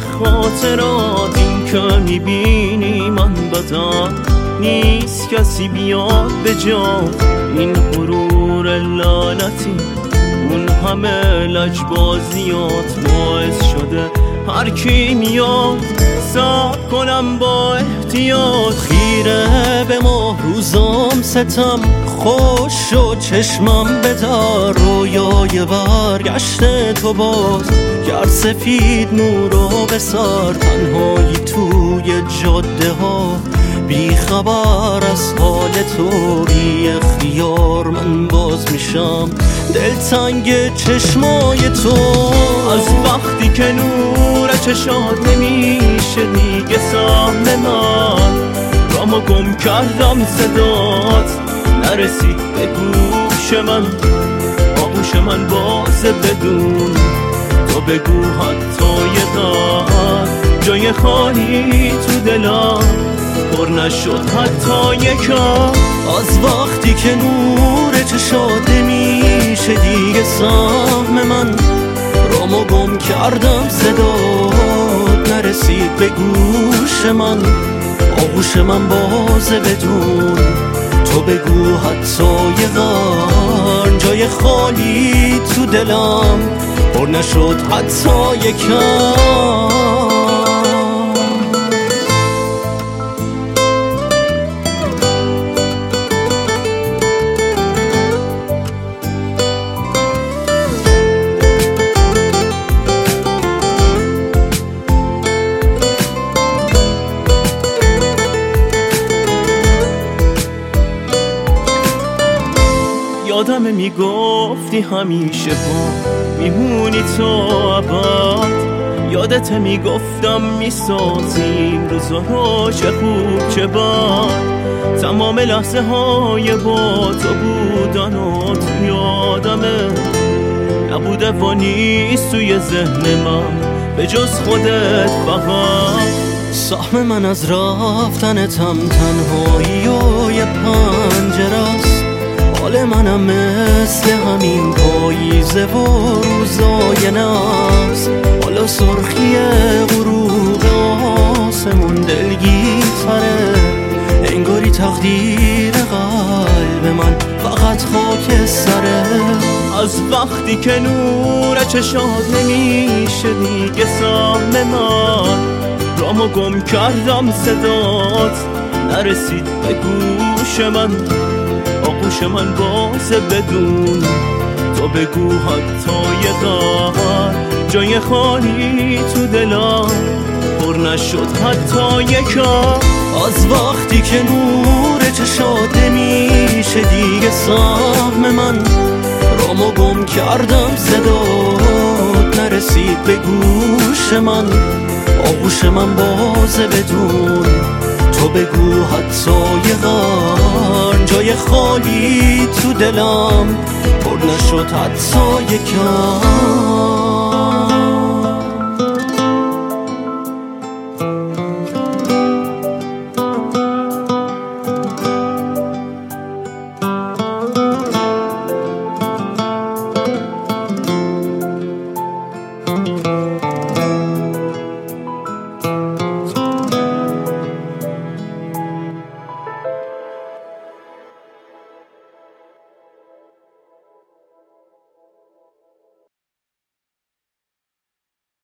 خاطرات، این که میبینی من بدم نیست کسی بیاد به جا. این غرور لعنتی اون همه لجبازیات باعث شده هر کی میاد صبر کنم با احتیاط. خیره به ماه روزام ستم خوش شد چشمم بدار، رویای برگشت تو باز گر سفید نورو بسار. تنهایی توی جاده ها بی خبر از حال تو، بی اختیار من باز میشم دلتنگ چشمای تو. از وقتی که نور چشات نمیشه دیگه سهم من، رامو گم کردم صدات نرسید به گوش من. آغوش من بازه بدون تو بگو حتی یه قدر جای خالی تو دلم پر نشد حتی یکم. از وقتی که نور چشات نمیشه دیگه سهم من، رامو گم کردم صدات نرسید به گوش من. آغوش من بازه بدون تو بگو حتی یه قرن جای خالی تو دلم پر نشد حتی یکم. یادمه میگفتی همیشه با میمونی تو ابد، یادت میگفتم میسازیم روزا رو چه خوب چه بد. تمام لحظه های با تو بودن و تو یادمه نبوده و نیست توی ذهن من به جز خودت فقط. سهم من از رفتنتم تنهایی و یه پنجره است، حال منم مثل همین پاییزه و روزای نفس. حالا سرخی غروب آسمون دلگیرتره، انگاری تقدیر قلب من فقط خاک سره. از وقتی که نور چشات نمیشه دیگه سهم من، رامو گم کردم صدات نرسید به گوش من. آغوش من بازه بدون تو بگو حتی یه قدر جای خالی تو دلم پر نشد حتی یکم. از وقتی که نور چشات نمیشه دیگه سهم من، رامو گم کردم صدات نرسید به گوش من. آغوش من بازه بدون تو بگو حتی یه قرن جای خالی تو دلم پر نشد حتی یکم.